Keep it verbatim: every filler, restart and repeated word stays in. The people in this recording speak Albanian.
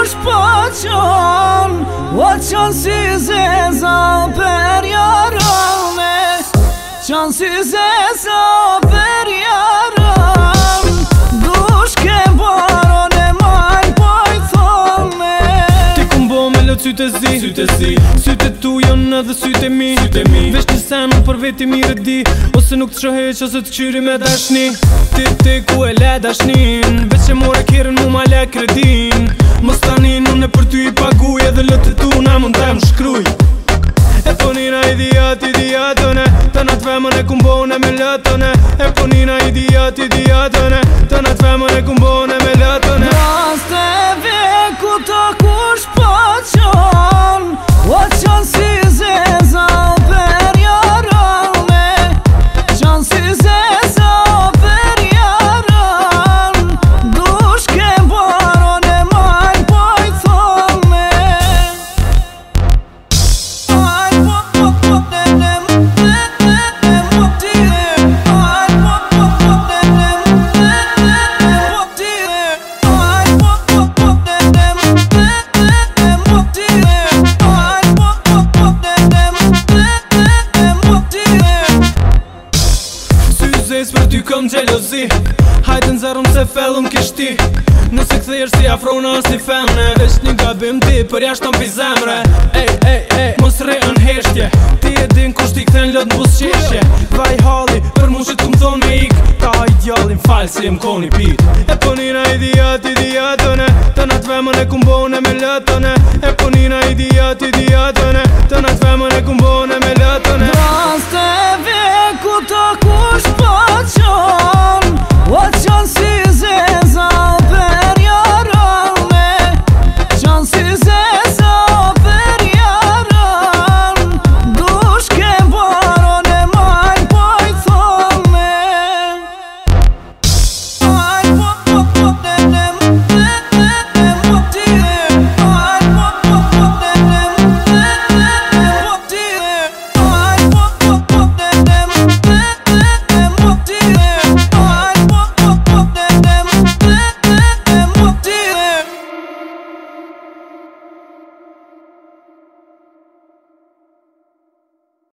kush po qon, o qon si zeza per jarane, qon si zeza per jaran, dush ke baron e maj poj thone. Ti kum bo me lot sytë e zi, sytë e zi, sytë tu jon edhe sytë e mi, sytë e mi. Vesh një sen unë për veti mirë di, ose nuk të shoheq ose të qyri me dashni. Ti ti ku e le dashnin, veç e more kjerën mu ma le kredin. Mos tanin unë e për ty i paguj, edhe lëtë tu na mund të më shkruj. E ponina idiot, idiotone, të në të femën e kumbone me lëtone. E ponina idiot, idiotone, të në të femën e kumbone me lëtone. Raste veku të kush po qon, o qon si zeza per jarane, qon si zeza per jaran, dush ke baron e maj poj thone. Aj po po po ne ne ne ne ne po ti e, aj po po po ne ne ne ne ne po ti e, aj po po po ne ne ne ne ne po ti e, aj po po po ne ne ne ne ne po ti e. Sy zes për ty kom gjelozi, hajtë në zarëm se fellëm kishti. Nëse këthejër si afrona as një femne, veç një gabim ti për jashtë të mpi zemre. Ej, ej, ej, mos re në heshtje, ti e din kusht i këthen lot në busqeshje. Vaj halli, për mu që t'kum thonë me ik, ta idealin falë si e m'koni pit. E ponina idiot, idiotone, të në të femën e kumbone me lëtone. E ponina